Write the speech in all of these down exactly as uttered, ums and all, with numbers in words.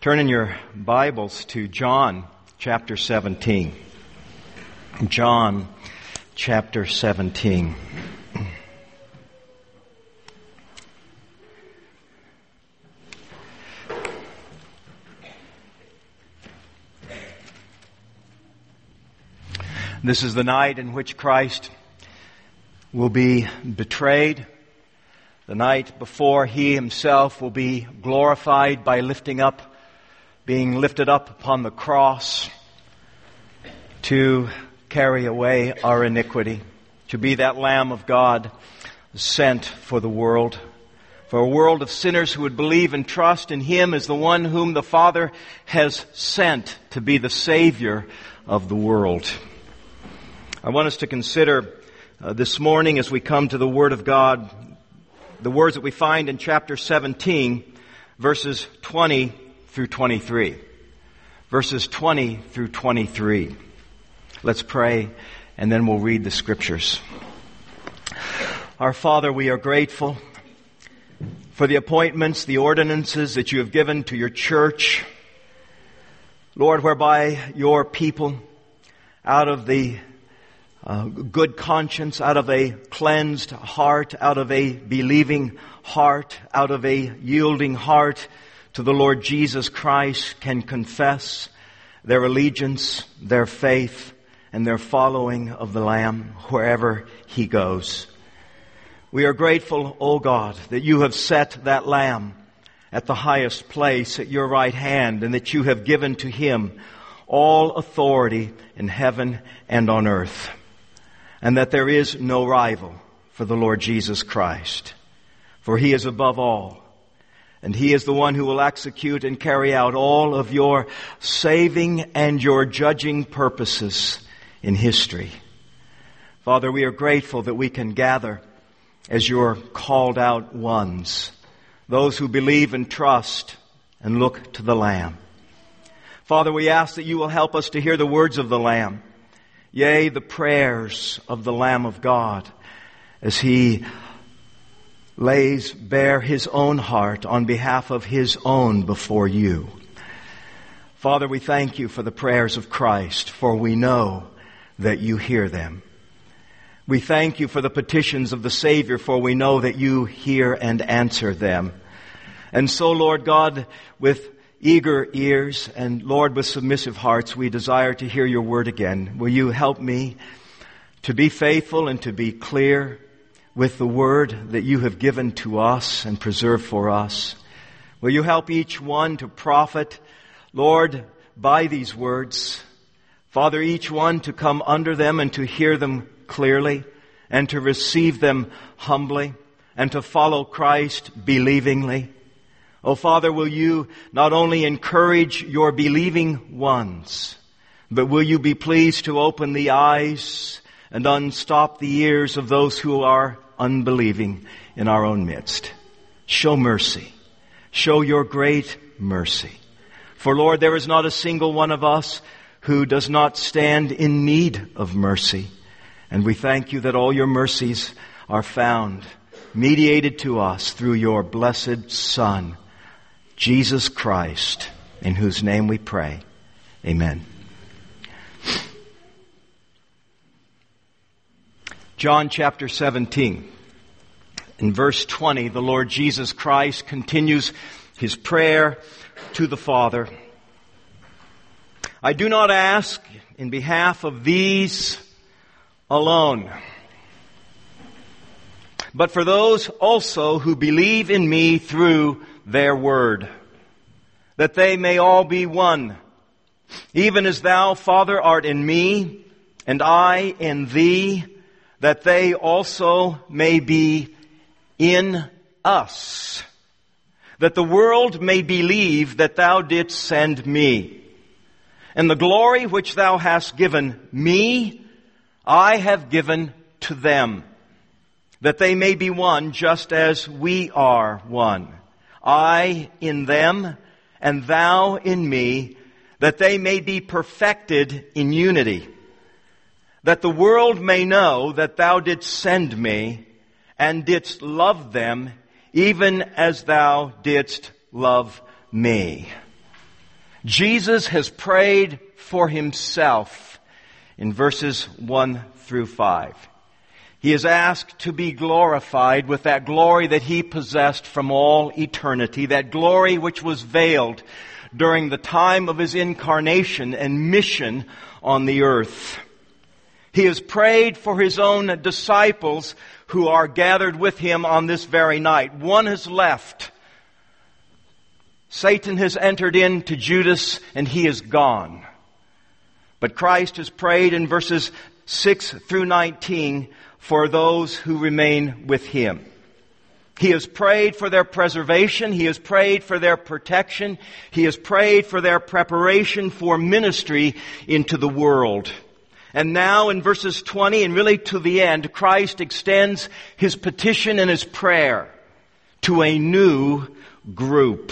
Turn in your Bibles to John chapter seventeen. John chapter seventeen. This is the night in which Christ will be betrayed, the night before He Himself will be glorified by lifting up, being lifted up upon the cross to carry away our iniquity, to be that Lamb of God sent for the world, for a world of sinners who would believe and trust in Him as the one whom the Father has sent to be the Savior of the world. I want us to consider uh, this morning as we come to the Word of God, the words that we find in chapter seventeen, verses twenty through twenty-three. Verses twenty through twenty-three. Let's pray, and then we'll read the Scriptures. Our Father, we are grateful for the appointments, the ordinances that You have given to Your church, Lord, whereby Your people, out of the uh, good conscience, out of a cleansed heart, out of a believing heart, out of a yielding heart to the Lord Jesus Christ, can confess their allegiance, their faith, and their following of the Lamb wherever He goes. We are grateful, O God, that You have set that Lamb at the highest place at Your right hand, and that You have given to Him all authority in heaven and on earth, and that there is no rival for the Lord Jesus Christ. For He is above all, and He is the one who will execute and carry out all of Your saving and Your judging purposes in history. Father, we are grateful that we can gather as Your called out ones, those who believe and trust and look to the Lamb. Father, we ask that You will help us to hear the words of the Lamb, yea, the prayers of the Lamb of God, as He lays bare His own heart on behalf of His own before You. Father, we thank You for the prayers of Christ, for we know that You hear them. We thank You for the petitions of the Savior, for we know that You hear and answer them. And so, Lord God, with eager ears and, Lord, with submissive hearts, we desire to hear Your word again. Will You help me to be faithful and to be clear with the word that You have given to us and preserved for us? Will You help each one to profit, Lord, by these words? Father, each one to come under them and to hear them clearly and to receive them humbly and to follow Christ believingly. Oh, Father, will You not only encourage Your believing ones, but will You be pleased to open the eyes and unstop the ears of those who are unbelieving in our own midst. Show mercy. Show Your great mercy. For, Lord, there is not a single one of us who does not stand in need of mercy. And we thank You that all Your mercies are found, mediated to us through Your blessed Son, Jesus Christ, in whose name we pray. Amen. John chapter seventeen. In verse twenty, the Lord Jesus Christ continues His prayer to the Father. I do not ask in behalf of these alone, but for those also who believe in Me through Their word, that they may all be one, even as Thou, Father, art in Me, and I in Thee, that they also may be in us, that the world may believe that Thou didst send Me. And the glory which Thou hast given Me, I have given to them, that they may be one just as we are one. I in them, and Thou in Me, that they may be perfected in unity, that the world may know that Thou didst send Me, and didst love them, even as Thou didst love Me. Jesus has prayed for himself in verses one through five. He is asked to be glorified with that glory that he possessed from all eternity, that glory which was veiled during the time of his incarnation and mission on the earth. He has prayed for his own disciples who are gathered with him on this very night. One has left. Satan has entered into Judas and he is gone. But Christ has prayed in verses six through nineteen for those who remain with him. He has prayed for their preservation. He has prayed for their protection. He has prayed for their preparation for ministry into the world. And now in verses twenty and really to the end, Christ extends his petition and his prayer to a new group.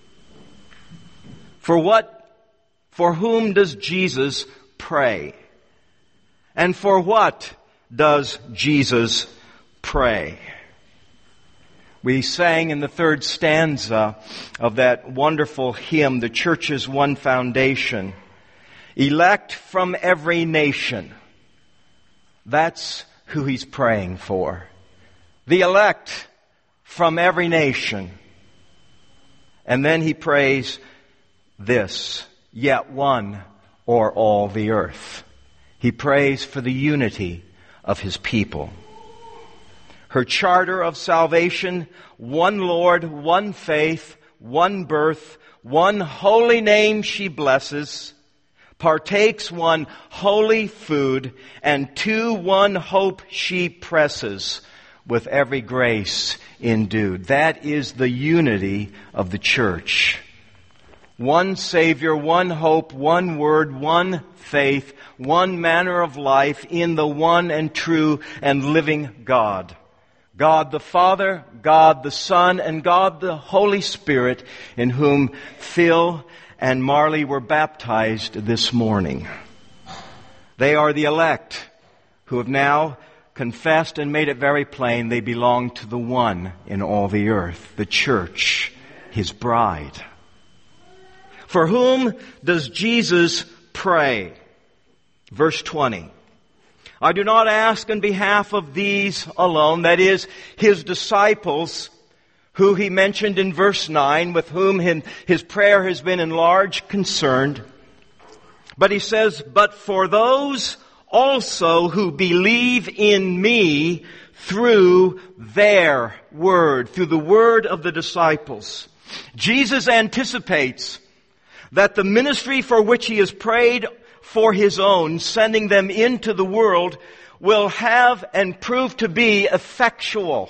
For what, for whom does Jesus pray? And for what does Jesus pray? We sang in the third stanza of that wonderful hymn, The Church's One Foundation, elect from every nation. That's who he's praying for. The elect from every nation. And then he prays this, yet one o'er all the earth. He prays for the unity of his people. Her charter of salvation, one Lord, one faith, one birth, one holy name she blesses, partakes one holy food, and to one hope she presses with every grace endued. That is the unity of the church. One Savior, one hope, one word, one faith, one manner of life in the one and true and living God. God the Father, God the Son, and God the Holy Spirit, in whom Phil and Marley were baptized this morning. They are the elect who have now confessed and made it very plain they belong to the one in all the earth, the church, his bride. For whom does Jesus pray? Verse twenty. I do not ask on behalf of these alone, that is, his disciples, who he mentioned in verse nine, with whom his prayer has been in large concern. But he says, but for those also who believe in me through their word, through the word of the disciples. Jesus anticipates that the ministry for which he has prayed for his own, sending them into the world, will have and prove to be effectual.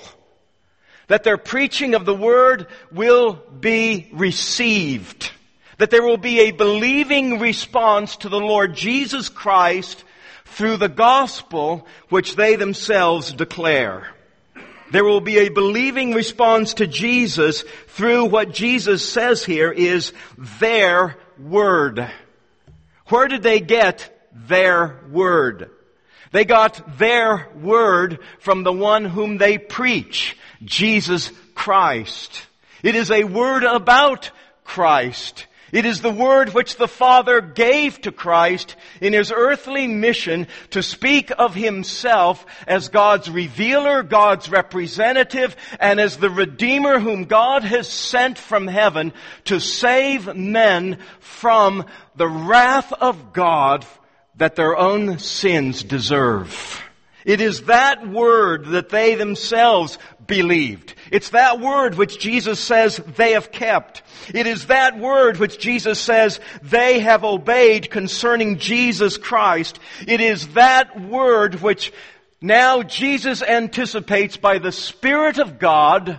That their preaching of the word will be received. That there will be a believing response to the Lord Jesus Christ through the gospel which they themselves declare. There will be a believing response to Jesus through what Jesus says here is their word. Where did they get their word? They got their word from the one whom they preach, Jesus Christ. It is a word about Christ. It is the word which the Father gave to Christ in his earthly mission to speak of himself as God's revealer, God's representative, and as the Redeemer whom God has sent from heaven to save men from the wrath of God that their own sins deserve. It is that word that they themselves believed. It's that word which Jesus says they have kept. It is that word which Jesus says they have obeyed concerning Jesus Christ. It is that word which now Jesus anticipates by the Spirit of God.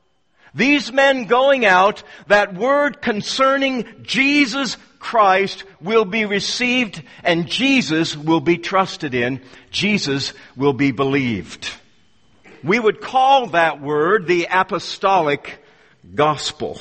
These men going out, that word concerning Jesus Christ will be received and Jesus will be trusted in. Jesus will be believed. We would call that word the apostolic gospel.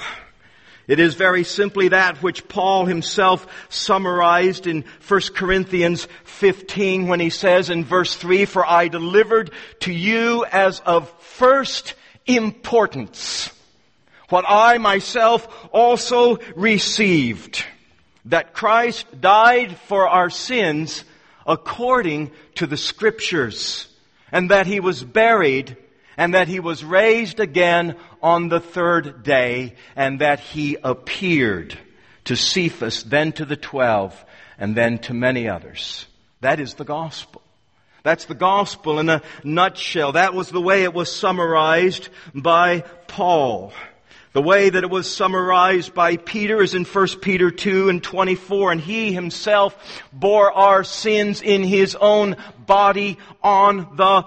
It is very simply that which Paul himself summarized in First Corinthians fifteen when he says in verse three, for I delivered to you as of first importance what I myself also received, that Christ died for our sins according to the Scriptures, and that He was buried, and that He was raised again on the third day, and that He appeared to Cephas, then to the twelve, and then to many others. That is the gospel. That's the gospel in a nutshell. That was the way it was summarized by Paul. The way that it was summarized by Peter is in First Peter two and twenty-four. And He Himself bore our sins in His own body on the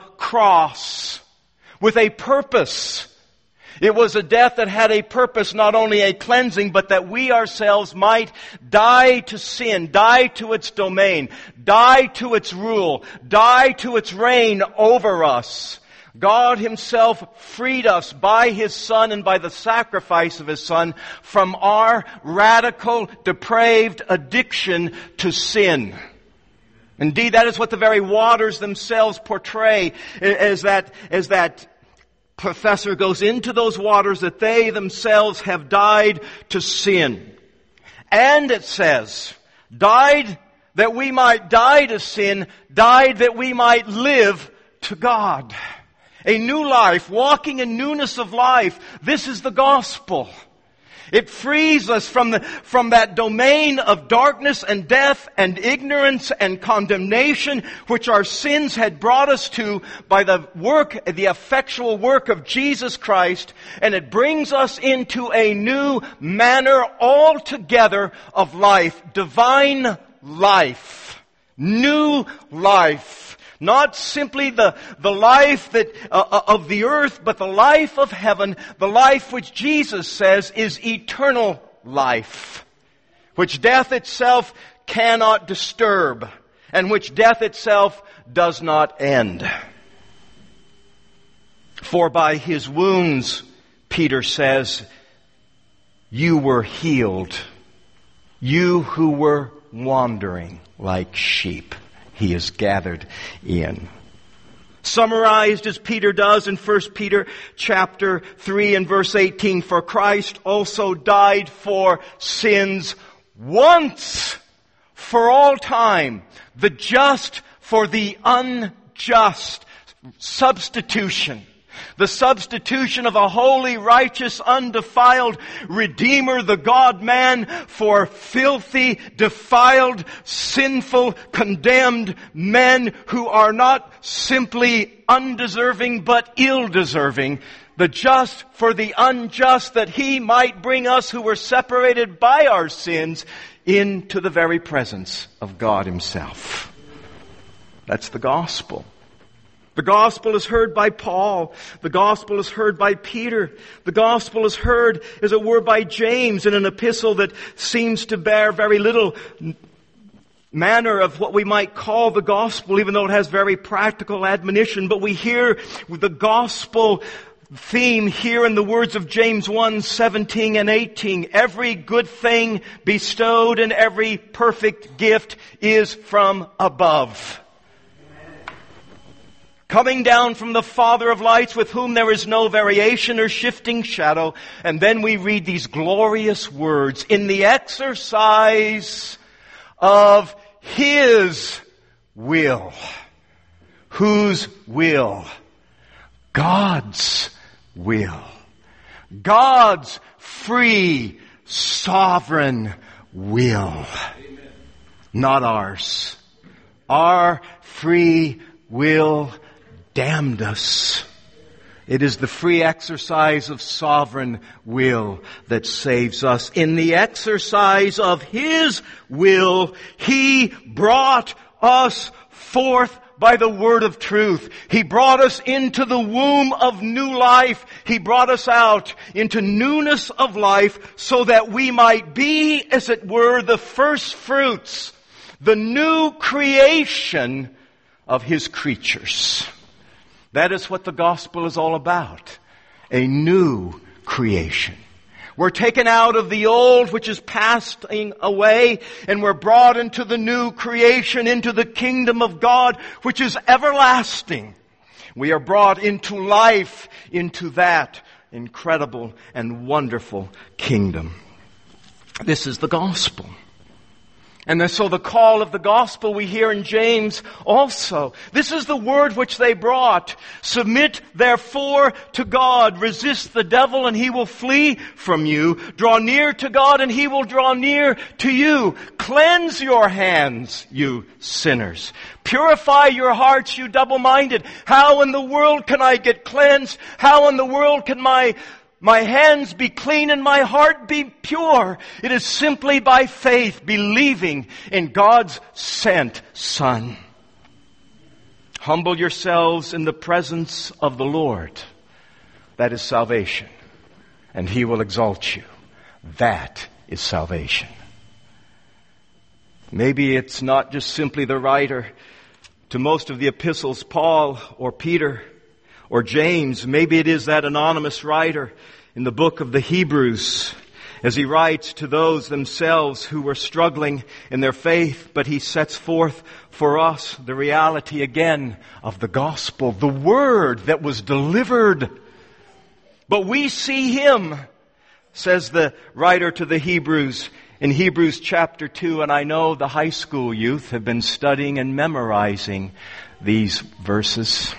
cross with a purpose. It was a death that had a purpose, not only a cleansing, but that we ourselves might die to sin, die to its domain, die to its rule, die to its reign over us. God Himself freed us by His Son and by the sacrifice of His Son from our radical, depraved addiction to sin. Indeed, that is what the very waters themselves portray, as that, as that professor goes into those waters, that they themselves have died to sin. And it says, died that we might die to sin, died that we might live to God. A new life, walking in newness of life. This is the gospel. It frees us from the, from that domain of darkness and death and ignorance and condemnation which our sins had brought us to by the work, the effectual work of Jesus Christ, and it brings us into a new manner altogether of life, divine life, new life. Not simply the, the life that, uh, of the earth, but the life of heaven, the life which Jesus says is eternal life, which death itself cannot disturb, and which death itself does not end. For by His wounds, Peter says, you were healed, you who were wandering like sheep. He is gathered in. Summarized as Peter does in First Peter chapter three and verse eighteen, for Christ also died for sins once for all time, the just for the unjust. Substitution. The substitution of a holy, righteous, undefiled Redeemer, the God-man, for filthy, defiled, sinful, condemned men who are not simply undeserving but ill-deserving. The just for the unjust, that He might bring us who were separated by our sins into the very presence of God Himself. That's the gospel. The gospel is heard by Paul. The gospel is heard by Peter. The gospel is heard, as it were, by James in an epistle that seems to bear very little manner of what we might call the gospel, even though it has very practical admonition. But we hear the gospel theme here in the words of James one, seventeen and eighteen. Every good thing bestowed and every perfect gift is from above, coming down from the Father of lights, with whom there is no variation or shifting shadow. And then we read these glorious words, in the exercise of His will. Whose will? God's will. God's free, sovereign will. Amen. Not ours. Our free will damned us. It is the free exercise of sovereign will that saves us. In the exercise of His will, He brought us forth by the word of truth. He brought us into the womb of new life. He brought us out into newness of life so that we might be, as it were, the first fruits, the new creation of His creatures. That is what the gospel is all about. A new creation. We're taken out of the old, which is passing away, and we're brought into the new creation, into the kingdom of God, which is everlasting. We are brought into life, into that incredible and wonderful kingdom. This is the gospel. And then so the call of the gospel we hear in James also. This is the word which they brought. Submit therefore to God. Resist the devil and he will flee from you. Draw near to God and he will draw near to you. Cleanse your hands, you sinners. Purify your hearts, you double-minded. How in the world can I get cleansed? How in the world can my My hands be clean and my heart be pure? It is simply by faith, believing in God's sent Son. Humble yourselves in the presence of the Lord. That is salvation. And He will exalt you. That is salvation. Maybe it's not just simply the writer to most of the epistles, Paul or Peter or James. Maybe it is that anonymous writer in the book of the Hebrews as he writes to those themselves who were struggling in their faith, but he sets forth for us the reality again of the gospel, the word that was delivered. But we see Him, says the writer to the Hebrews in Hebrews chapter two, and I know the high school youth have been studying and memorizing these verses.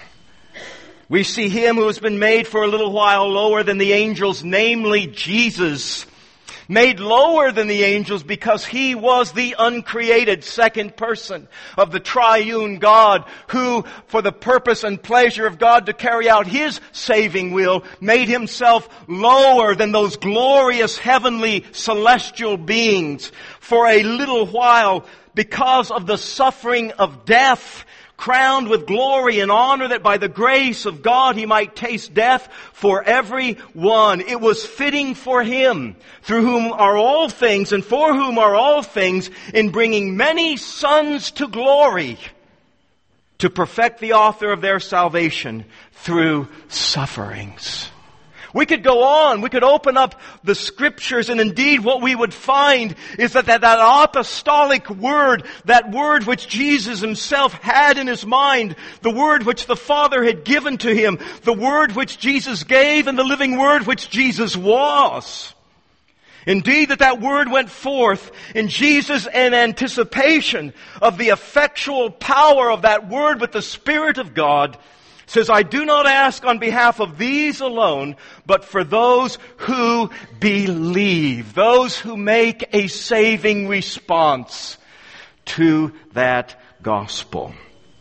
We see Him who has been made for a little while lower than the angels, namely Jesus. Made lower than the angels because He was the uncreated second person of the triune God who, for the purpose and pleasure of God to carry out His saving will, made Himself lower than those glorious heavenly celestial beings for a little while because of the suffering of death, crowned with glory and honor, that by the grace of God He might taste death for every one. It was fitting for Him, through whom are all things and for whom are all things, in bringing many sons to glory, to perfect the author of their salvation through sufferings. We could go on. We could open up the Scriptures, and indeed what we would find is that that, that apostolic word, that word which Jesus Himself had in His mind, the word which the Father had given to Him, the word which Jesus gave, and the living word which Jesus was. Indeed, that that word went forth in Jesus in anticipation of the effectual power of that word with the Spirit of God. Says, I do not ask on behalf of these alone, but for those who believe, those who make a saving response to that gospel.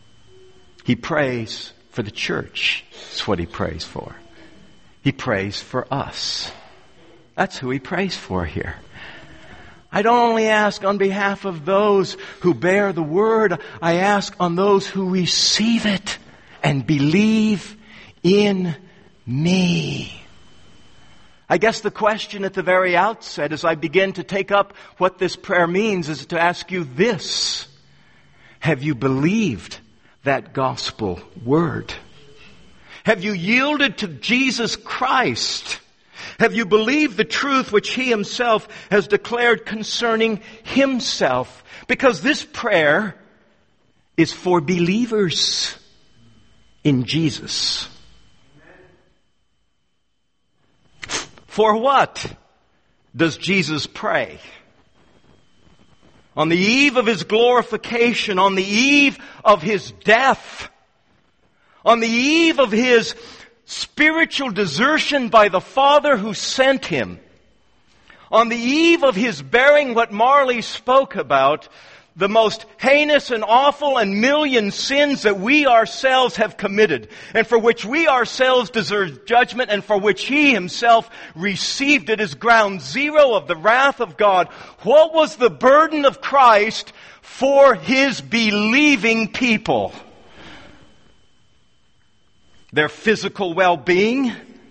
He prays for the church. That's what He prays for. He prays for us. That's who He prays for here. I don't only ask on behalf of those who bear the word, I ask on those who receive it and believe in me. I guess the question at the very outset, as I begin to take up what this prayer means, is to ask you this. Have you believed that gospel word? Have you yielded to Jesus Christ? Have you believed the truth which He Himself has declared concerning Himself? Because this prayer is for believers in Jesus. For what does Jesus pray? On the eve of His glorification, on the eve of His death, on the eve of His spiritual desertion by the Father who sent Him, on the eve of His bearing what Marley spoke about, the most heinous and awful and million sins that we ourselves have committed, and for which we ourselves deserve judgment, and for which He Himself received it as ground zero of the wrath of God. What was the burden of Christ for His believing people? Their physical well-being,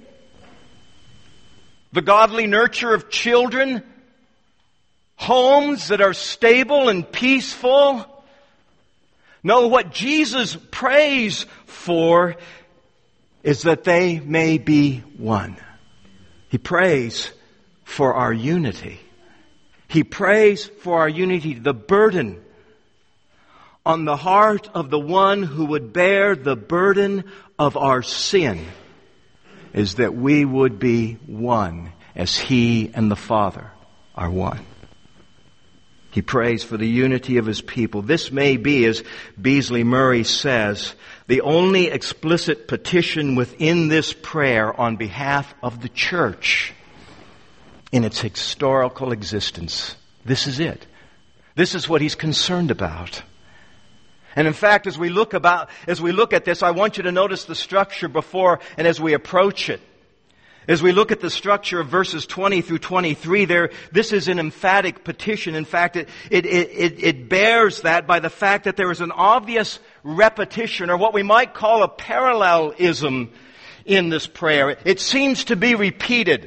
the godly nurture of children, homes that are stable and peaceful. No, what Jesus prays for is that they may be one. He prays for our unity. He prays for our unity. The burden on the heart of the one who would bear the burden of our sin is that we would be one as He and the Father are one. He prays for the unity of his people. This may be, as Beasley Murray says, the only explicit petition within this prayer on behalf of the church in its historical existence. This is it. This is what he's concerned about. And in fact, as we look about, as we look at this, I want you to notice the structure before and as we approach it. As we look at the structure of verses twenty through twenty-three, there, this is an emphatic petition. In fact, it, it, it, it bears that by the fact that there is an obvious repetition, or what we might call a parallelism in this prayer. It seems to be repeated.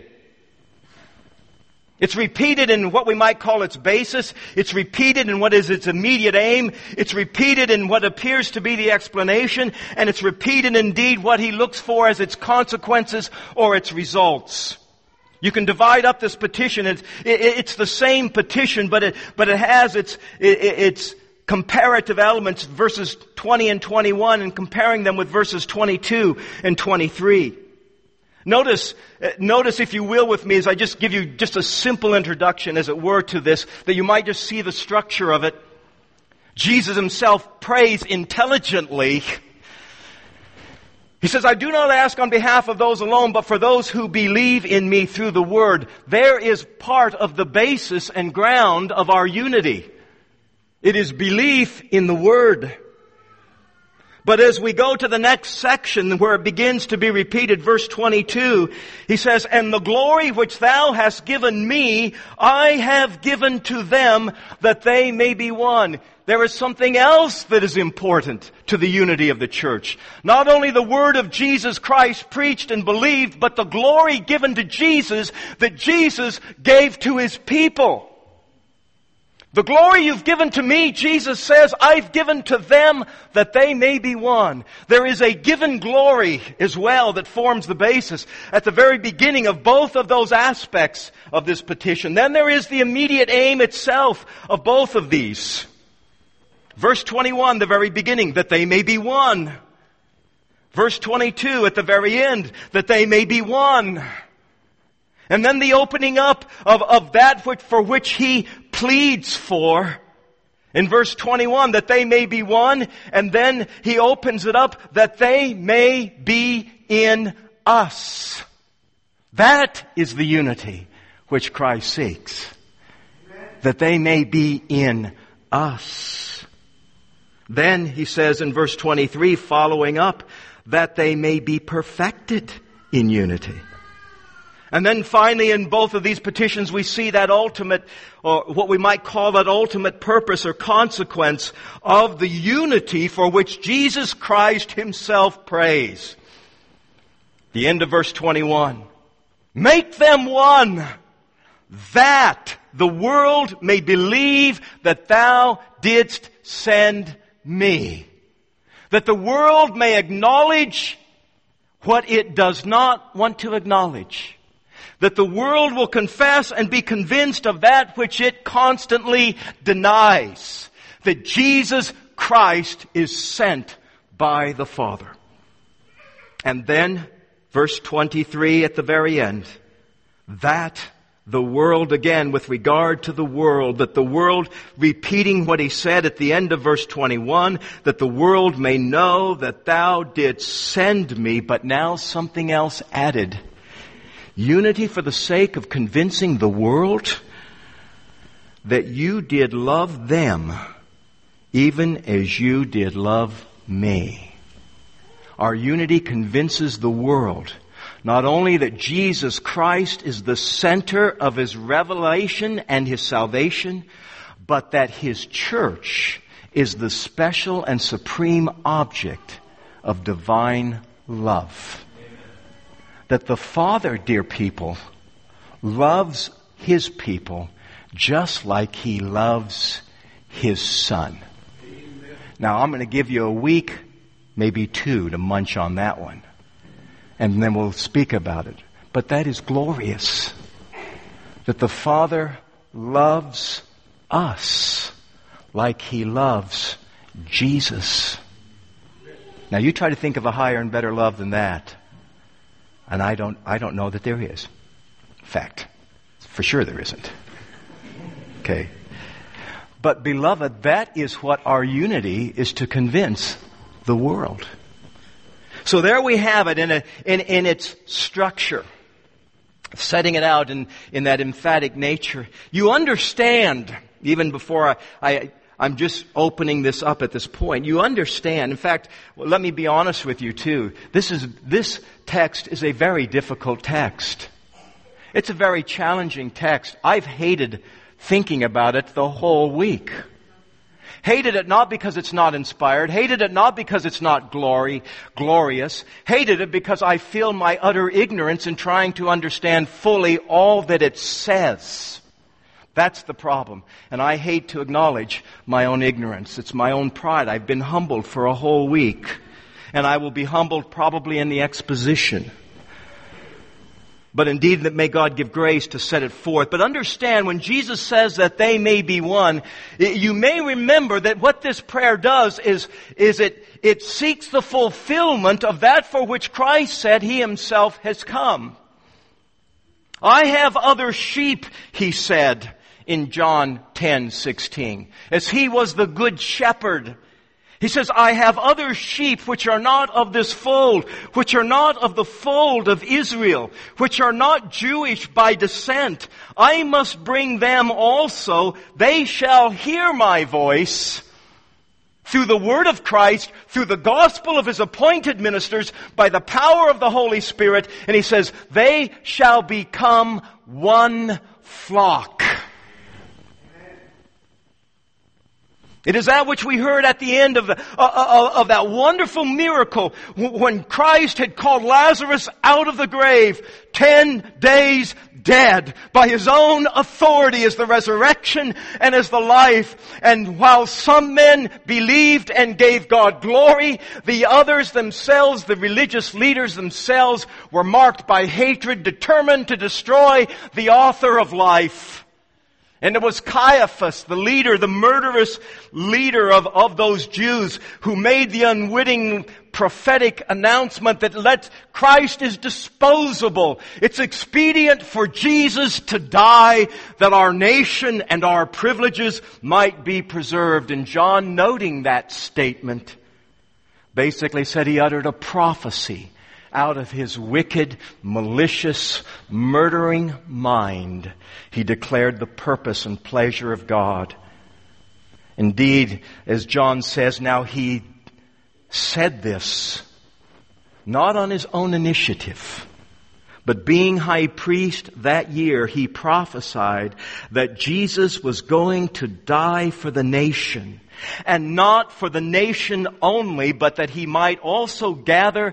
It's repeated in what we might call its basis. It's repeated in what is its immediate aim. It's repeated in what appears to be the explanation. And it's repeated indeed what he looks for as its consequences or its results. You can divide up this petition. It's, it's the same petition, but it, but it has its, its comparative elements, verses twenty and twenty-one, and comparing them with verses twenty-two and twenty-three. Notice, notice if you will with me as I just give you just a simple introduction as it were to this, that you might just see the structure of it. Jesus himself prays intelligently. He says, I do not ask on behalf of those alone, but for those who believe in me through the word. There is part of the basis and ground of our unity. It is belief in the word. But as we go to the next section where it begins to be repeated, verse twenty-two, he says, and the glory which thou hast given me, I have given to them that they may be one. There is something else that is important to the unity of the church. Not only the word of Jesus Christ preached and believed, but the glory given to Jesus that Jesus gave to his people. The glory you've given to me, Jesus says, I've given to them that they may be one. There is a given glory as well that forms the basis at the very beginning of both of those aspects of this petition. Then there is the immediate aim itself of both of these. Verse twenty-one, the very beginning, that they may be one. Verse twenty-two, at the very end, that they may be one. And then the opening up of, of that which, for which he pleads for. In verse twenty-one, that they may be one. And then he opens it up, that they may be in us. That is the unity which Christ seeks. That they may be in us. Then he says in verse twenty-three, following up, that they may be perfected in unity. And then finally in both of these petitions we see that ultimate, or what we might call that ultimate purpose or consequence of the unity for which Jesus Christ himself prays. The end of verse twenty-one. Make them one, that the world may believe that thou didst send me. That the world may acknowledge what it does not want to acknowledge. That the world will confess and be convinced of that which it constantly denies. That Jesus Christ is sent by the Father. And then, verse twenty-three at the very end, that the world, again with regard to the world, that the world, repeating what he said at the end of verse twenty-one, that the world may know that thou didst send me, but now something else added. Unity for the sake of convincing the world that you did love them even as you did love me. Our unity convinces the world not only that Jesus Christ is the center of his revelation and his salvation, but that his church is the special and supreme object of divine love. That the Father, dear people, loves his people just like he loves his Son. Amen. Now, I'm going to give you a week, maybe two, to munch on that one. And then we'll speak about it. But that is glorious. That the Father loves us like he loves Jesus. Now, you try to think of a higher and better love than that. And I don't, I don't know that there is. In fact, for sure there isn't. Okay. But beloved, that is what our unity is to convince the world. So there we have it in, a, in, in its structure, setting it out in, in that emphatic nature. You understand, even before I, I, I'm just opening this up at this point, you understand. In fact, well, let me be honest with you too. This is, this text is a very difficult text. It's a very challenging text. I've hated thinking about it the whole week. Hated it not because it's not inspired. Hated it not because it's not glory, glorious. Hated it because I feel my utter ignorance in trying to understand fully all that it says. That's the problem. And I hate to acknowledge my own ignorance. It's my own pride. I've been humbled for a whole week. And I will be humbled probably in the exposition. But indeed, that may God give grace to set it forth. But understand, when Jesus says that they may be one, you may remember that what this prayer does is, is it, it seeks the fulfillment of that for which Christ said He Himself has come. I have other sheep, He said in John ten sixteen, as He was the good shepherd. He says, I have other sheep which are not of this fold, which are not of the fold of Israel, which are not Jewish by descent. I must bring them also. They shall hear my voice through the word of Christ, through the gospel of His appointed ministers, by the power of the Holy Spirit. And He says, they shall become one flock. It is that which we heard at the end of, the, uh, uh, of that wonderful miracle when Christ had called Lazarus out of the grave, ten days dead, by His own authority as the resurrection and as the life. And while some men believed and gave God glory, the others themselves, the religious leaders themselves, were marked by hatred, determined to destroy the author of life. And it was Caiaphas, the leader, the murderous leader of, of those Jews, who made the unwitting prophetic announcement that let Christ is disposable. It's expedient for Jesus to die that our nation and our privileges might be preserved. And John, noting that statement, basically said he uttered a prophecy out of his wicked, malicious, murdering mind. He declared the purpose and pleasure of God. Indeed, as John says, now he said this not on his own initiative, but being high priest that year, he prophesied that Jesus was going to die for the nation. And not for the nation only, but that He might also gather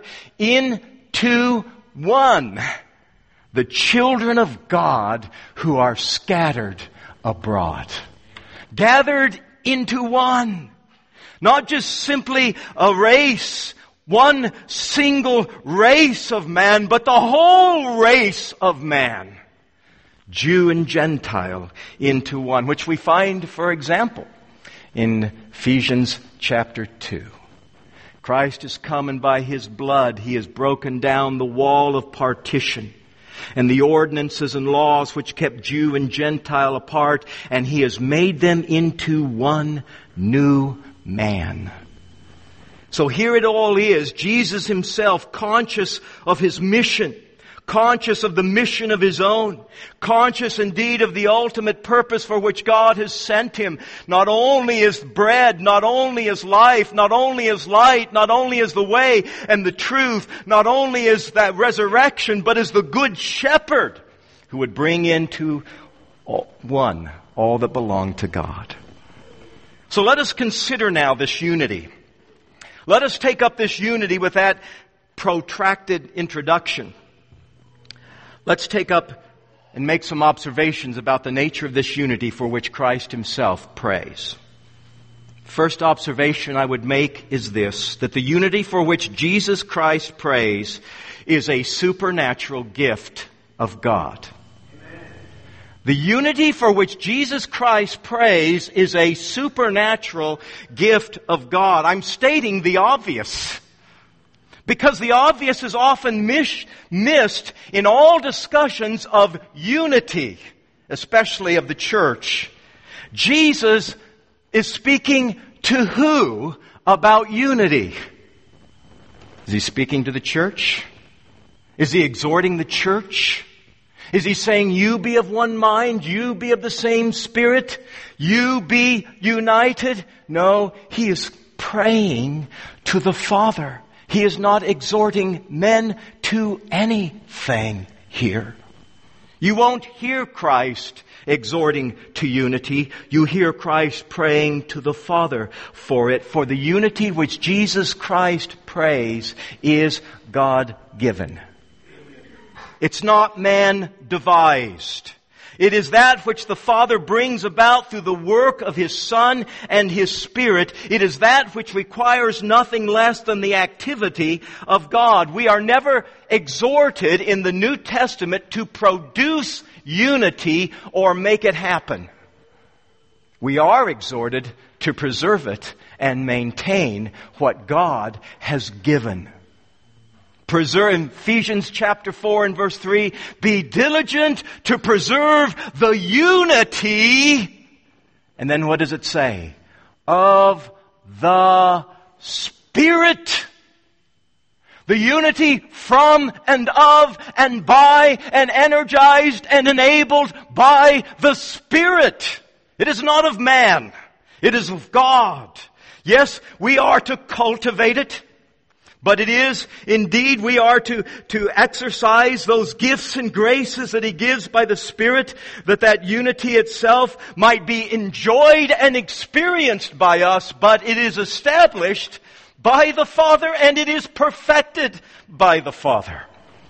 into one the children of God who are scattered abroad. Gathered into one. Not just simply a race, one single race of man, but the whole race of man. Jew and Gentile into one, which we find, for example, in Ephesians chapter two. Christ has come, and by His blood He has broken down the wall of partition and the ordinances and laws which kept Jew and Gentile apart, and He has made them into one new man. So here it all is, Jesus Himself, conscious of His mission, conscious of the mission of His own, conscious indeed of the ultimate purpose for which God has sent Him, not only as bread, not only as life, not only as light, not only as the way and the truth, not only as that resurrection, but as the good shepherd who would bring into all, one all that belonged to God. So let us consider now this unity. Let us take up this unity with that protracted introduction. Let's take up and make some observations about the nature of this unity for which Christ Himself prays. First observation I would make is this, that the unity for which Jesus Christ prays is a supernatural gift of God. Amen. The unity for which Jesus Christ prays is a supernatural gift of God. I'm stating the obvious. Because the obvious is often mis- missed in all discussions of unity, especially of the church. Jesus is speaking to who about unity? Is he speaking to the church? Is he exhorting the church? Is he saying, you be of one mind, you be of the same spirit, you be united? No, he is praying to the Father. He is not exhorting men to anything here. You won't hear Christ exhorting to unity. You hear Christ praying to the Father for it. For the unity which Jesus Christ prays is God-given. It's not man-devised. It is that which the Father brings about through the work of His Son and His Spirit. It is that which requires nothing less than the activity of God. We are never exhorted in the New Testament to produce unity or make it happen. We are exhorted to preserve it and maintain what God has given. Preserve, in Ephesians chapter four and verse three, be diligent to preserve the unity. And then what does it say? Of the Spirit. The unity from and of and by and energized and enabled by the Spirit. It is not of man. It is of God. Yes, we are to cultivate it. But it is, indeed, we are to, to exercise those gifts and graces that He gives by the Spirit, that that unity itself might be enjoyed and experienced by us, but it is established by the Father and it is perfected by the Father.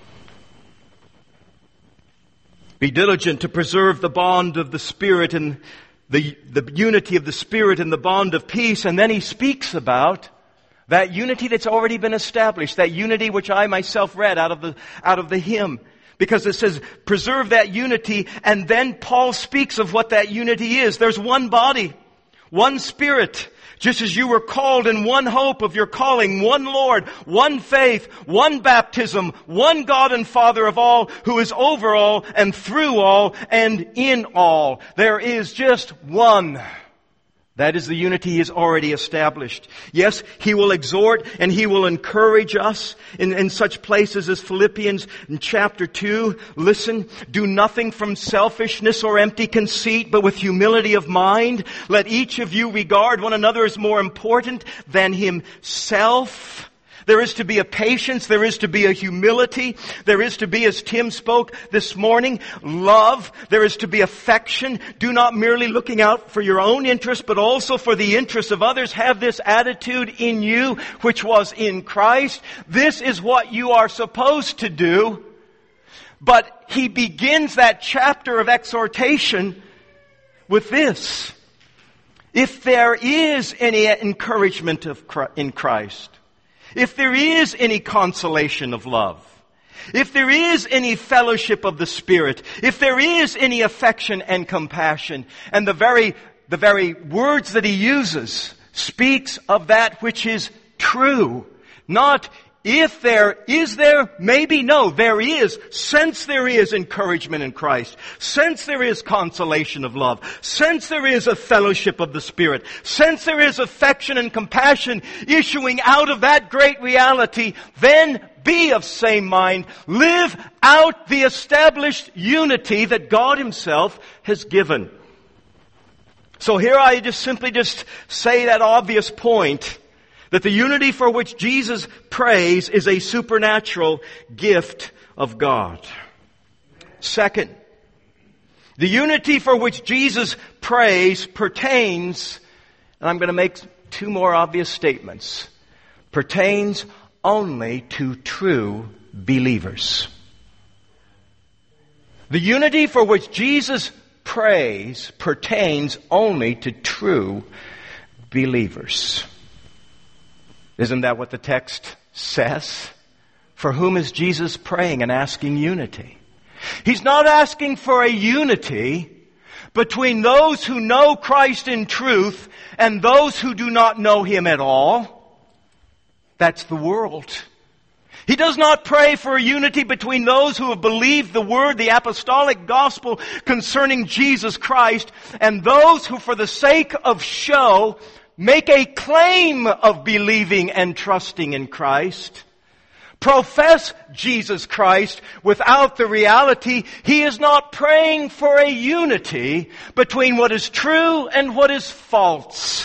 Be diligent to preserve the bond of the Spirit and the, the unity of the Spirit and the bond of peace. And then He speaks about that unity that's already been established, that unity which I myself read out of the, out of the hymn. Because it says, preserve that unity, and then Paul speaks of what that unity is. There's one body, one Spirit, just as you were called in one hope of your calling, one Lord, one faith, one baptism, one God and Father of all, who is over all and through all and in all. There is just one. That is the unity He has already established. Yes, He will exhort and He will encourage us in, in such places as Philippians in chapter two. Listen, do nothing from selfishness or empty conceit, but with humility of mind. Let each of you regard one another as more important than himself. There is to be a patience. There is to be a humility. There is to be, as Tim spoke this morning, love. There is to be affection. Do not merely looking out for your own interest, but also for the interests of others. Have this attitude in you, which was in Christ. This is what you are supposed to do. But he begins that chapter of exhortation with this. If there is any encouragement of in Christ, if there is any consolation of love, if there is any fellowship of the Spirit, if there is any affection and compassion, and the very, the very words that he uses speaks of that which is true, not if there, is there? Maybe no, there is. Since there is encouragement in Christ, since there is consolation of love, since there is a fellowship of the Spirit, since there is affection and compassion issuing out of that great reality, then be of same mind. Live out the established unity that God Himself has given. So here I just simply just say that obvious point, that the unity for which Jesus prays is a supernatural gift of God. Second, the unity for which Jesus prays pertains, and I'm going to make two more obvious statements, pertains only to true believers. The unity for which Jesus prays pertains only to true believers. Isn't that what the text says? For whom is Jesus praying and asking unity? He's not asking for a unity between those who know Christ in truth and those who do not know Him at all. That's the world. He does not pray for a unity between those who have believed the word, the apostolic gospel concerning Jesus Christ, and those who for the sake of show make a claim of believing and trusting in Christ. Profess Jesus Christ without the reality. He is not praying for a unity between what is true and what is false.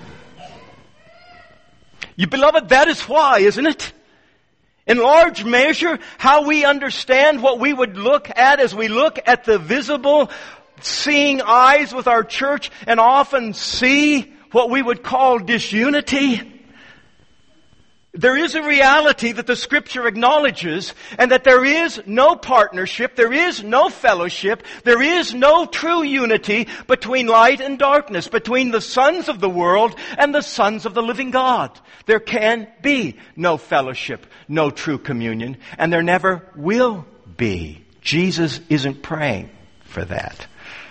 You beloved, that is why, isn't it? In large measure, how we understand what we would look at as we look at the visible, seeing eyes with our church and often see what we would call disunity. There is a reality that the Scripture acknowledges, and that there is no partnership, there is no fellowship, there is no true unity between light and darkness, between the sons of the world and the sons of the living God. There can be no fellowship, no true communion, and there never will be. Jesus isn't praying for that.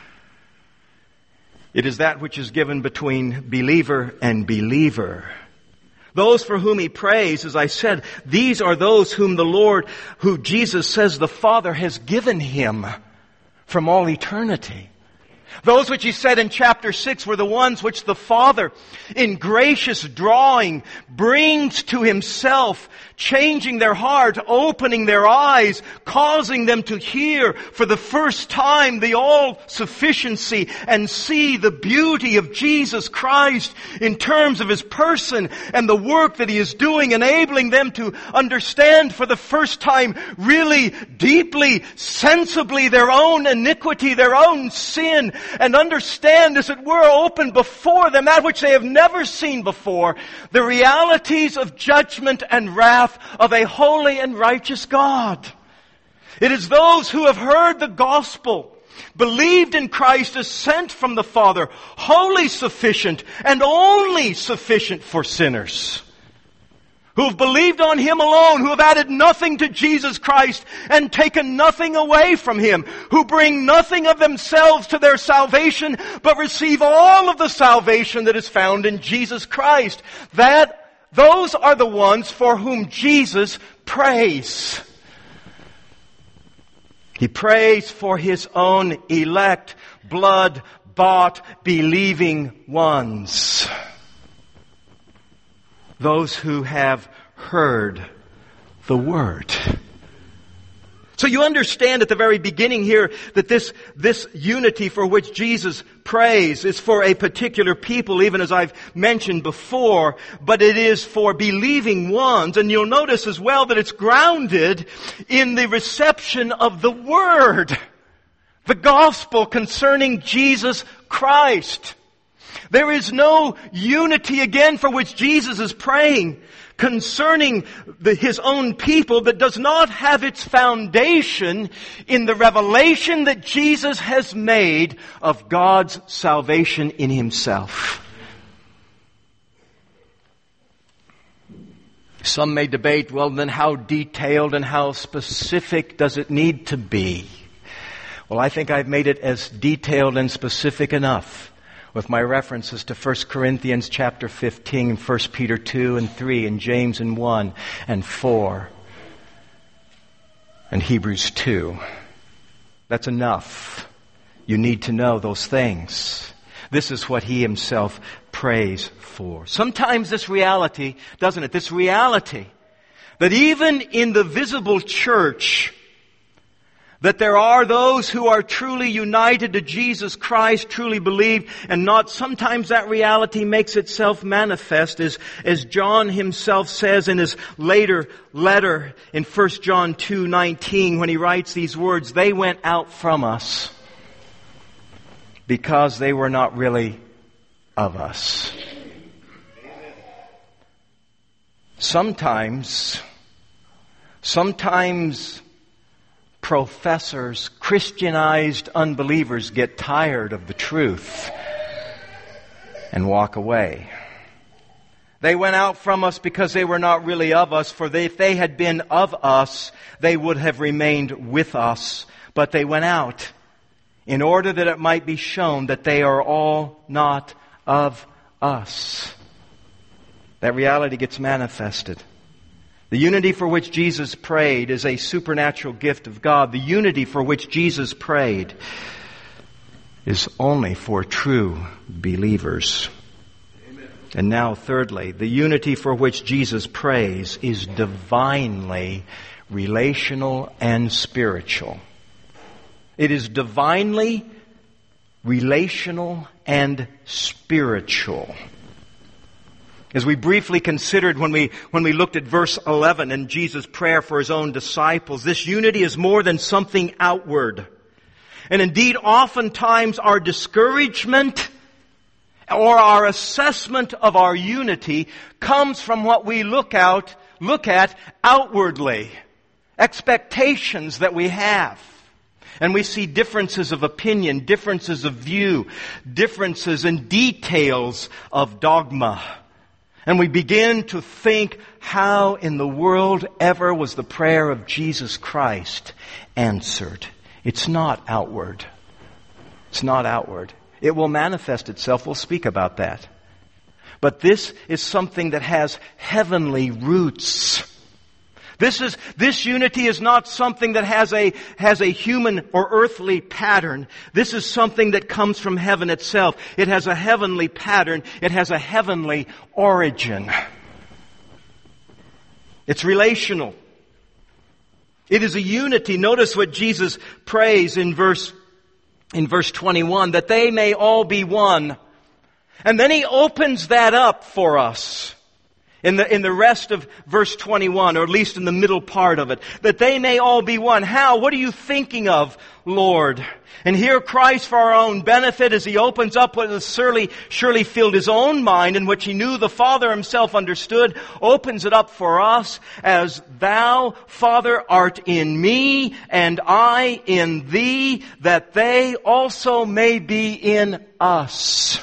It is that which is given between believer and believer. Those for whom He prays, as I said, these are those whom the Lord, who Jesus says the Father has given Him from all eternity. Those which He said in chapter six were the ones which the Father, in gracious drawing, brings to Himself, changing their heart, opening their eyes, causing them to hear for the first time the all-sufficiency and see the beauty of Jesus Christ in terms of His person and the work that He is doing, enabling them to understand for the first time really deeply, sensibly their own iniquity, their own sin, and understand, as it were, open before them that which they have never seen before, the realities of judgment and wrath of a holy and righteous God. It is those who have heard the gospel, believed in Christ as sent from the Father, wholly sufficient and only sufficient for sinners, who have believed on Him alone, who have added nothing to Jesus Christ and taken nothing away from Him, who bring nothing of themselves to their salvation, but receive all of the salvation that is found in Jesus Christ. That, those are the ones for whom Jesus prays. He prays for His own elect, blood-bought, believing ones. Those who have heard the Word. So you understand at the very beginning here that this, this unity for which Jesus prays is for a particular people, even as I've mentioned before, but it is for believing ones. And you'll notice as well that it's grounded in the reception of the Word, the gospel concerning Jesus Christ. There is no unity again for which Jesus is praying concerning the, His own people that does not have its foundation in the revelation that Jesus has made of God's salvation in Himself. Some may debate, well then how detailed and how specific does it need to be? Well, I think I've made it as detailed and specific enough with my references to First Corinthians chapter fifteen, First Peter two and three, and James and one and four, and Hebrews two. That's enough. You need to know those things. This is what He Himself prays for. Sometimes this reality, doesn't it? This reality that even in the visible church, that there are those who are truly united to Jesus Christ, truly believe, and not. Sometimes that reality makes itself manifest, as, as John himself says in his later letter in First John two nineteen, when he writes these words, "They went out from us because they were not really of us." Sometimes, sometimes professors, Christianized unbelievers get tired of the truth and walk away. They went out from us because they were not really of us, for they, if they had been of us, they would have remained with us. But they went out in order that it might be shown that they are all not of us. That reality gets manifested. The The unity for which Jesus prayed is a supernatural gift of God. The unity for which Jesus prayed is only for true believers. Amen. And now, thirdly, the unity for which Jesus prays is divinely relational and spiritual. It is divinely relational and spiritual. As we briefly considered when we, when we looked at verse eleven and Jesus' prayer for His own disciples, this unity is more than something outward. And indeed, oftentimes our discouragement or our assessment of our unity comes from what we look out, look at outwardly. Expectations that we have. And we see differences of opinion, differences of view, differences in details of dogma. And we begin to think, how in the world ever was the prayer of Jesus Christ answered? It's not outward. It's not outward. It will manifest itself. We'll speak about that. But this is something that has heavenly roots. This is, this unity is not something that has a, has a human or earthly pattern. This is something that comes from heaven itself. It has a heavenly pattern. It has a heavenly origin. It's relational. It is a unity. Notice what Jesus prays in verse, in verse twenty-one, that they may all be one. And then He opens that up for us. In the, in the rest of verse twenty-one, or at least in the middle part of it, that they may all be one. How? What are you thinking of, Lord? And here Christ, for our own benefit, as He opens up what has surely, surely filled His own mind, in which He knew the Father Himself understood, opens it up for us as Thou, Father, art in me, and I in Thee, that they also may be in us.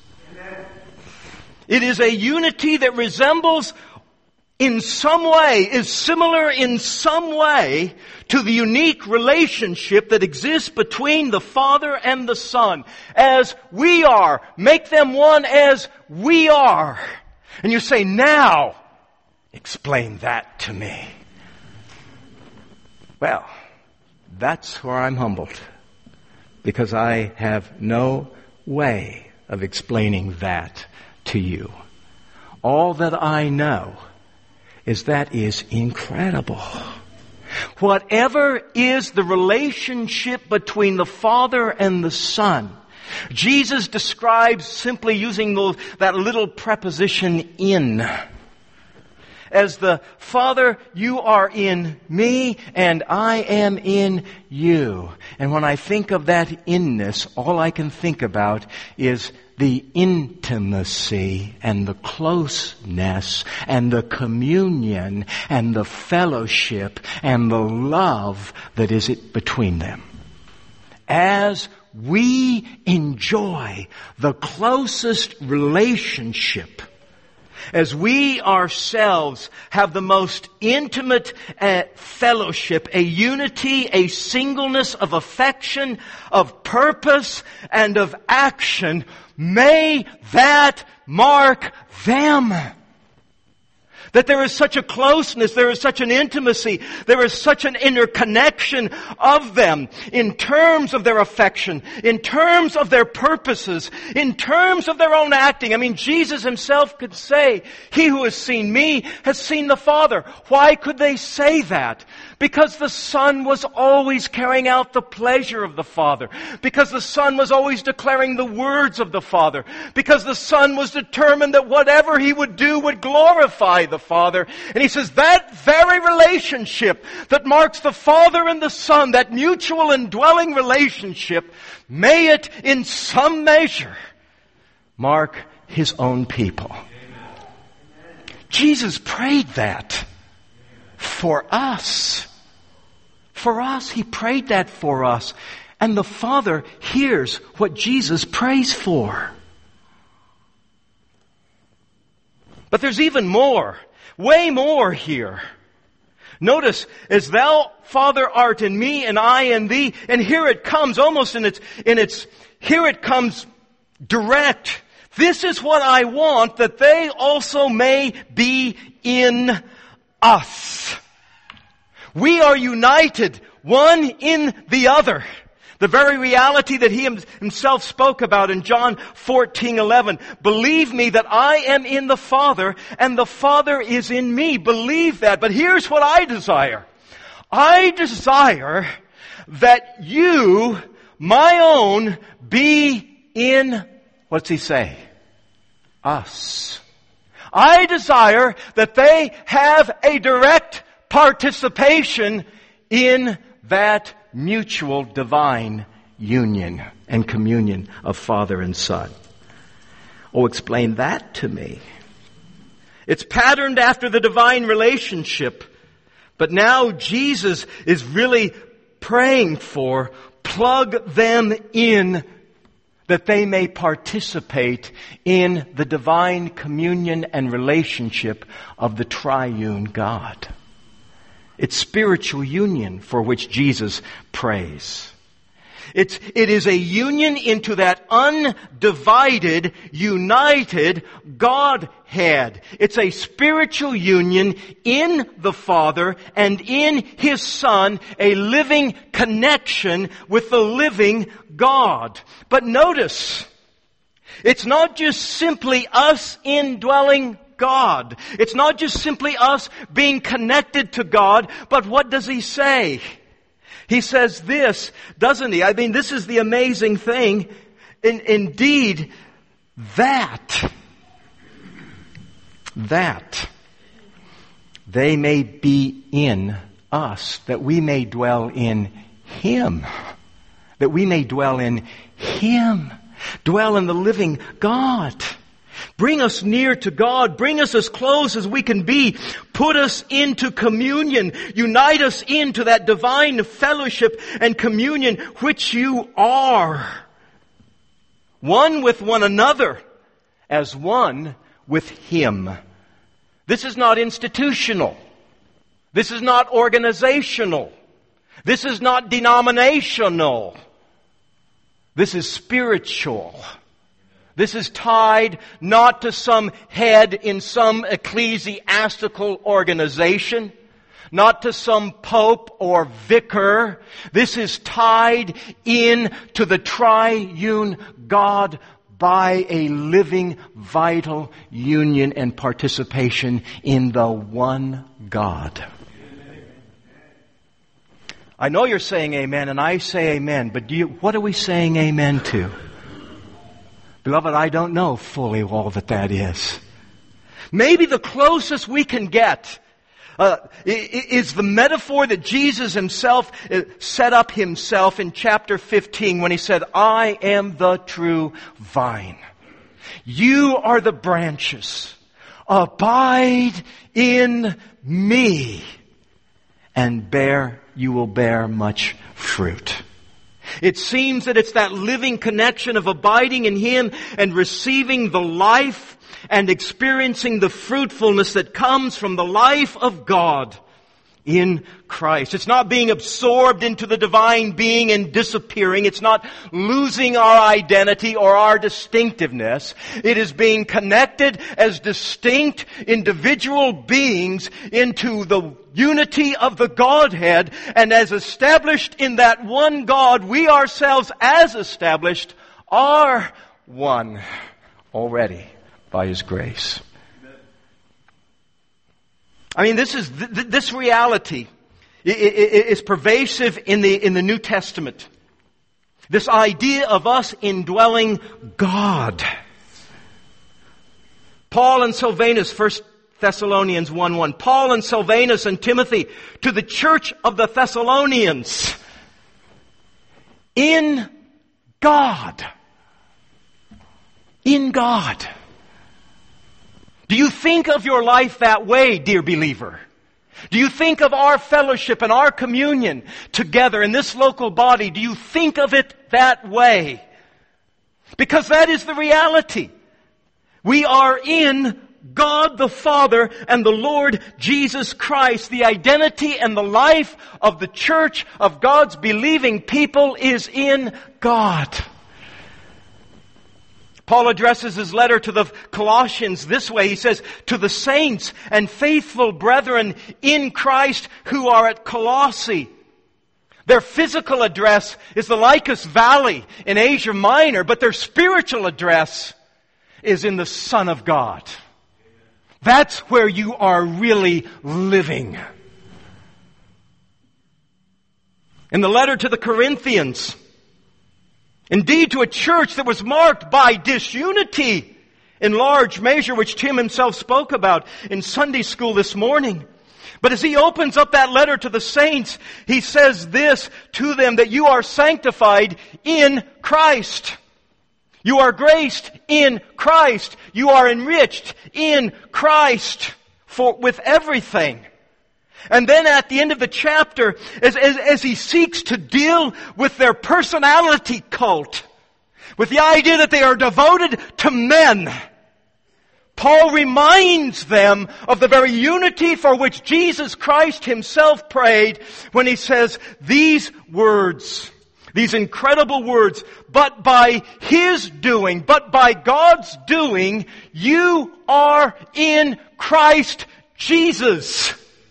It is a unity that resembles in some way, is similar in some way to the unique relationship that exists between the Father and the Son. As we are, make them one as we are. And you say, now, explain that to me. Well, that's where I'm humbled. Because I have no way of explaining that to you. All that I know is that is incredible. Whatever is the relationship between the Father and the Son, Jesus describes simply using those, that little preposition in. As the Father, you are in me and I am in you. And when I think of that inness, all I can think about is the intimacy and the closeness and the communion and the fellowship and the love that is it between them. As we enjoy the closest relationship, as we ourselves have the most intimate uh, fellowship, a unity, a singleness of affection, of purpose, and of action, may that mark them. That there is such a closeness, there is such an intimacy, there is such an interconnection of them in terms of their affection, in terms of their purposes, in terms of their own acting. I mean, Jesus Himself could say, "He who has seen me has seen the Father." Why could they say that? Because the Son was always carrying out the pleasure of the Father. Because the Son was always declaring the words of the Father. Because the Son was determined that whatever He would do would glorify the Father. And He says that very relationship that marks the Father and the Son, that mutual indwelling relationship, may it in some measure mark His own people. Amen. Jesus prayed that for us. For us, He prayed that for us. And the Father hears what Jesus prays for. But there's even more. Way more here. Notice, as Thou, Father, art in me and I in Thee. And here it comes almost in its, in its, here it comes direct. This is what I want, that they also may be in us. We are united, one in the other. The very reality that He Himself spoke about in John fourteen eleven. Believe me that I am in the Father and the Father is in me. Believe that. But here's what I desire. I desire that you, my own, be in, what's He say? Us. I desire that they have a direct participation in that mutual divine union and communion of Father and Son. Oh, explain that to me. It's patterned after the divine relationship, but now Jesus is really praying for, plug them in that they may participate in the divine communion and relationship of the triune God. It's spiritual union for which Jesus prays. It's, it is a union into that undivided, united Godhead. It's a spiritual union in the Father and in His Son, a living connection with the living God. But notice, it's not just simply us indwelling God. It's not just simply us being connected to God, but what does He say? He says this, doesn't He? I mean, this is the amazing thing. In, indeed, that, that they may be in us, that we may dwell in Him, that we may dwell in Him, dwell in the living God. Bring us near to God. Bring us as close as we can be. Put us into communion. Unite us into that divine fellowship and communion which you are. One with one another as one with Him. This is not institutional. This is not organizational. This is not denominational. This is spiritual. This is tied not to some head in some ecclesiastical organization, not to some pope or vicar. This is tied in to the triune God by a living, vital union and participation in the one God. I know you're saying amen, and I say amen, but do you, what are we saying amen to? Beloved, I don't know fully all that that is. Maybe the closest we can get uh, is the metaphor that Jesus Himself set up Himself in chapter fifteen when He said, I am the true vine. You are the branches. Abide in me and bear, you will bear much fruit. It seems that it's that living connection of abiding in Him and receiving the life and experiencing the fruitfulness that comes from the life of God in Christ. It's not being absorbed into the divine being and disappearing. It's not losing our identity or our distinctiveness. It is being connected as distinct individual beings into the unity of the Godhead, and as established in that one God, we ourselves as established are one already by His grace. I mean, this is th- this reality is pervasive in the in the New Testament. This idea of us indwelling God. Paul and Silvanus, First Thessalonians one one. Paul and Silvanus and Timothy to the church of the Thessalonians. In God. In God. Do you think of your life that way, dear believer? Do you think of our fellowship and our communion together in this local body? Do you think of it that way? Because that is the reality. We are in God the Father and the Lord Jesus Christ. The identity and the life of the church of God's believing people is in God. Paul addresses his letter to the Colossians this way. He says, to the saints and faithful brethren in Christ who are at Colossae. Their physical address is the Lycus Valley in Asia Minor, but their spiritual address is in the Son of God. That's where you are really living. In the letter to the Corinthians, indeed to a church that was marked by disunity in large measure, which Tim himself spoke about in Sunday school this morning. But as he opens up that letter to the saints, he says this to them, that you are sanctified in Christ. You are graced in Christ. You are enriched in Christ for, with everything. And then at the end of the chapter, as, as, as he seeks to deal with their personality cult, with the idea that they are devoted to men, Paul reminds them of the very unity for which Jesus Christ himself prayed when he says these words, these incredible words, but by His doing, but by God's doing, you are in Christ Jesus,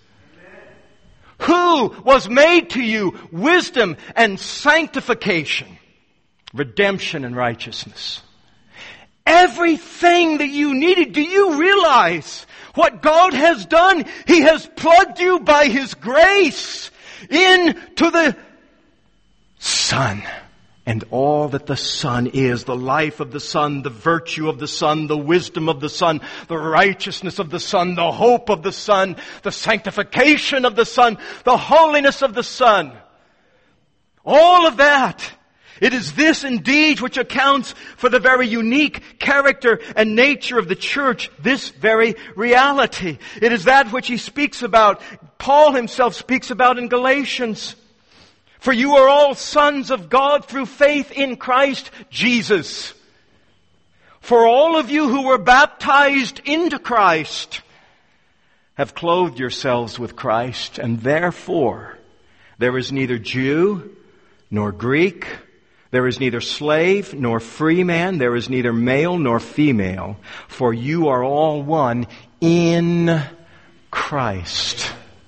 who was made to you wisdom and sanctification, redemption and righteousness. Everything that you needed. Do you realize what God has done? He has plugged you by His grace into the Son. And all that the Son is, the life of the Son, the virtue of the Son, the wisdom of the Son, the righteousness of the Son, the hope of the Son, the sanctification of the Son, the holiness of the Son. All of that. It is this indeed which accounts for the very unique character and nature of the church, this very reality. It is that which he speaks about, Paul himself speaks about in Galatians. For you are all sons of God through faith in Christ Jesus. For all of you who were baptized into Christ have clothed yourselves with Christ, and therefore there is neither Jew nor Greek, there is neither slave nor free man, there is neither male nor female, for you are all one in Christ.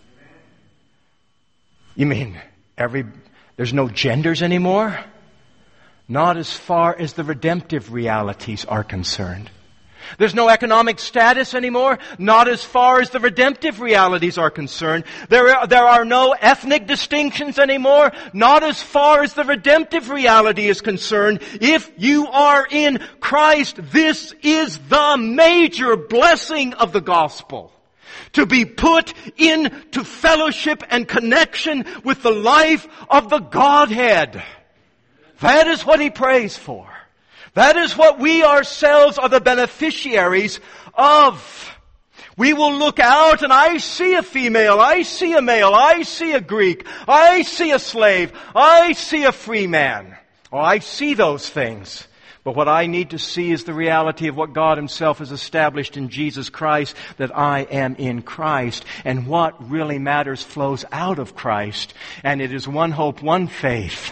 You mean every, there's no genders anymore? Not as far as the redemptive realities are concerned. There's no economic status anymore, not as far as the redemptive realities are concerned. There are, there are no ethnic distinctions anymore, not as far as the redemptive reality is concerned. If you are in Christ, this is the major blessing of the gospel. To be put into fellowship and connection with the life of the Godhead. That is what he prays for. That is what we ourselves are the beneficiaries of. We will look out and I see a female, I see a male, I see a Greek, I see a slave, I see a free man. Oh, I see those things. But what I need to see is the reality of what God Himself has established in Jesus Christ, that I am in Christ. And what really matters flows out of Christ. And it is one hope, one faith,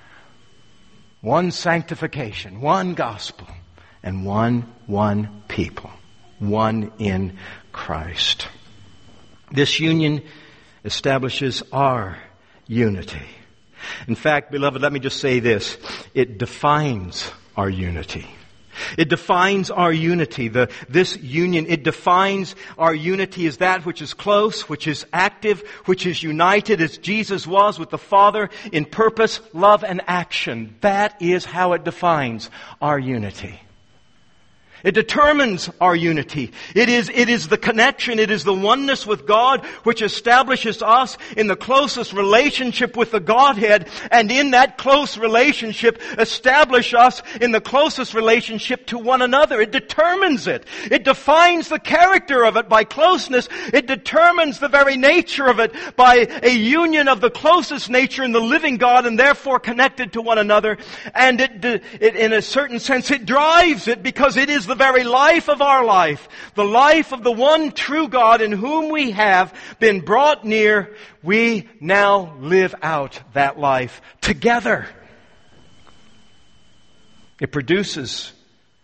one sanctification, one gospel, and one, one people. One in Christ. This union establishes our unity. In fact, beloved, let me just say this. It defines our unity. It defines our unity. The, this union, it defines our unity as that which is close, which is active, which is united as Jesus was with the Father in purpose, love, and action. That is how it defines our unity. It determines our unity. It is, it is the connection, it is the oneness with God which establishes us in the closest relationship with the Godhead, and in that close relationship establish us in the closest relationship to one another. It determines it. It defines the character of it by closeness. It determines the very nature of it by a union of the closest nature in the living God, and therefore connected to one another. And it, it in a certain sense, it drives it, because it is the very life of our life, the life of the one true God in whom we have been brought near. We now live out that life together. It produces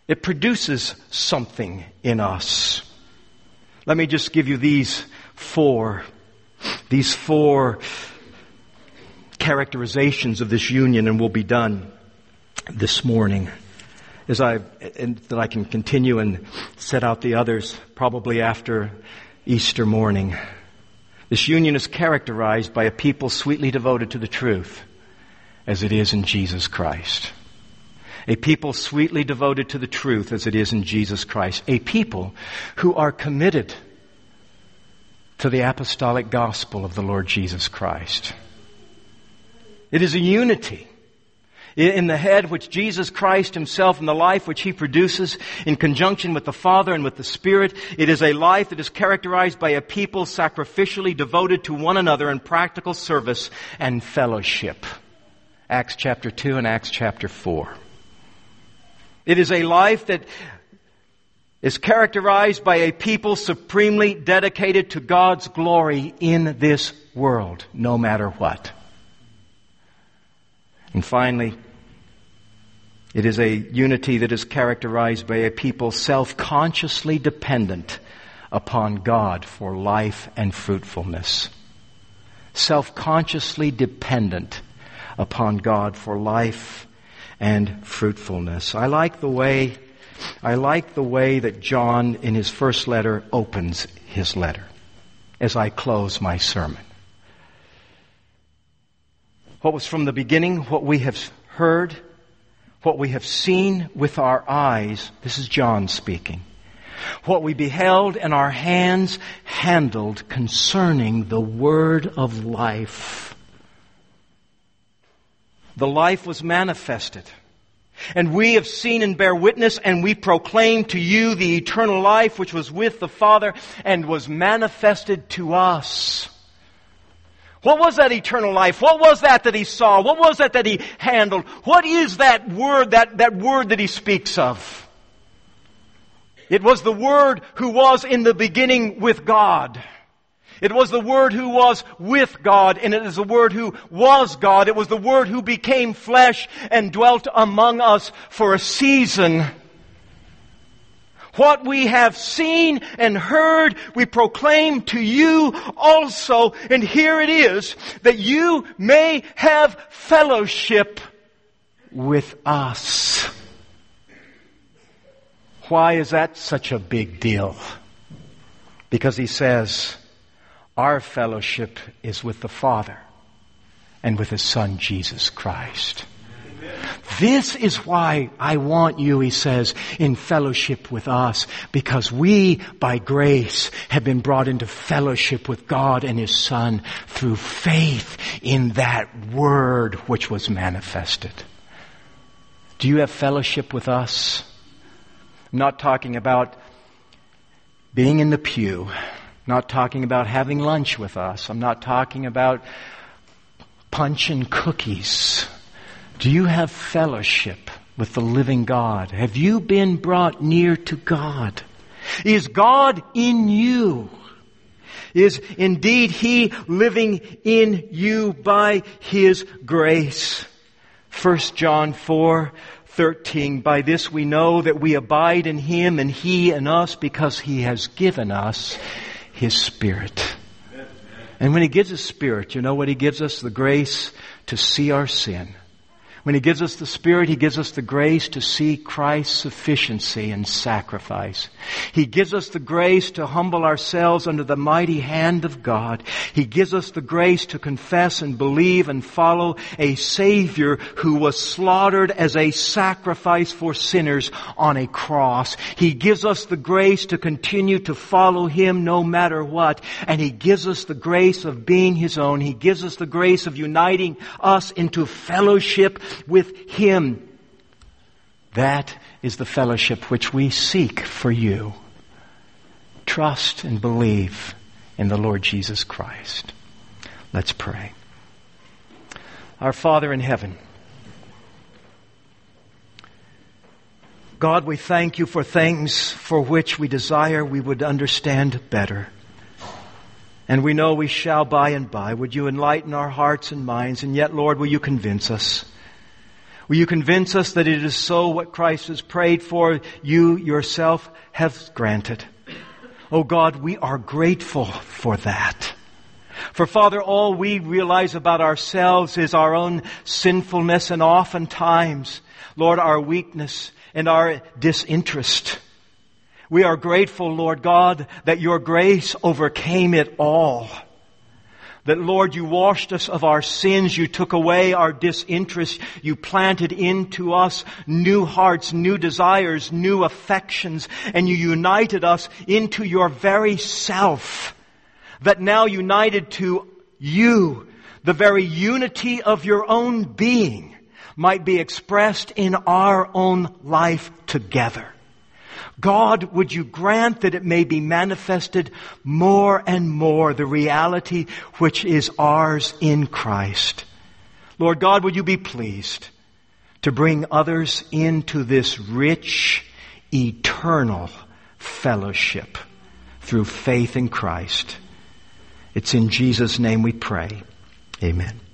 It produces something in us. Let me just give you these four, these four characterizations of this union, and we'll be done this morning. As I, and that I can continue and set out the others probably after Easter morning. This union is characterized by a people sweetly devoted to the truth, as it is in Jesus Christ. A people sweetly devoted to the truth, as it is in Jesus Christ. A people who are committed to the apostolic gospel of the Lord Jesus Christ. It is a unity in the head which Jesus Christ himself, and the life which he produces in conjunction with the Father and with the Spirit. It is a life that is characterized by a people sacrificially devoted to one another in practical service and fellowship. Acts chapter two and Acts chapter four. It is a life that is characterized by a people supremely dedicated to God's glory in this world, no matter what. And finally, it is a unity that is characterized by a people self-consciously dependent upon God for life and fruitfulness. Self-consciously dependent upon God for life and fruitfulness. I like the way, I like the way that John in his first letter opens his letter as I close my sermon. What was from the beginning, what we have heard, what we have seen with our eyes, this is John speaking. What we beheld and our hands handled concerning the word of life. The life was manifested. And we have seen and bear witness, and we proclaim to you the eternal life which was with the Father and was manifested to us. What was that eternal life? What was that that he saw? What was that that he handled? What is that word, that, that word that he speaks of? It was the Word who was in the beginning with God. It was the Word who was with God, and it is the Word who was God. It was the Word who became flesh and dwelt among us for a season. What we have seen and heard, we proclaim to you also. And here it is, that you may have fellowship with us. Why is that such a big deal? Because he says, our fellowship is with the Father and with His Son, Jesus Christ. This is why I want you, he says, in fellowship with us, because we, by grace, have been brought into fellowship with God and His Son through faith in that Word which was manifested. Do you have fellowship with us? I'm not talking about being in the pew. I'm not talking about having lunch with us. I'm not talking about punch and cookies. Do you have fellowship with the living God? Have you been brought near to God? Is God in you? Is indeed He living in you by His grace? First John four thirteen, by this we know that we abide in Him and He in us, because He has given us His Spirit. And when He gives His Spirit, you know what He gives us? The grace to see our sin. When He gives us the Spirit, He gives us the grace to see Christ's sufficiency and sacrifice. He gives us the grace to humble ourselves under the mighty hand of God. He gives us the grace to confess and believe and follow a Savior who was slaughtered as a sacrifice for sinners on a cross. He gives us the grace to continue to follow Him no matter what. And He gives us the grace of being His own. He gives us the grace of uniting us into fellowship with Him. That is the fellowship which we seek for you. Trust and believe in the Lord Jesus Christ. Let's pray. Our Father in heaven, God, we thank You for things for which we desire we would understand better. And we know we shall by and by. Would You enlighten our hearts and minds, and yet, Lord, will You convince us? Will you convince us that it is so what Christ has prayed for, you yourself have granted? Oh God, we are grateful for that. For Father, all we realize about ourselves is our own sinfulness and oftentimes, Lord, our weakness and our disinterest. We are grateful, Lord God, that your grace overcame it all. That, Lord, you washed us of our sins. You took away our disinterest. You planted into us new hearts, new desires, new affections, and you united us into your very self. That now united to you, the very unity of your own being might be expressed in our own life together. God, would you grant that it may be manifested more and more, the reality which is ours in Christ. Lord God, would you be pleased to bring others into this rich, eternal fellowship through faith in Christ. It's in Jesus' name we pray. Amen.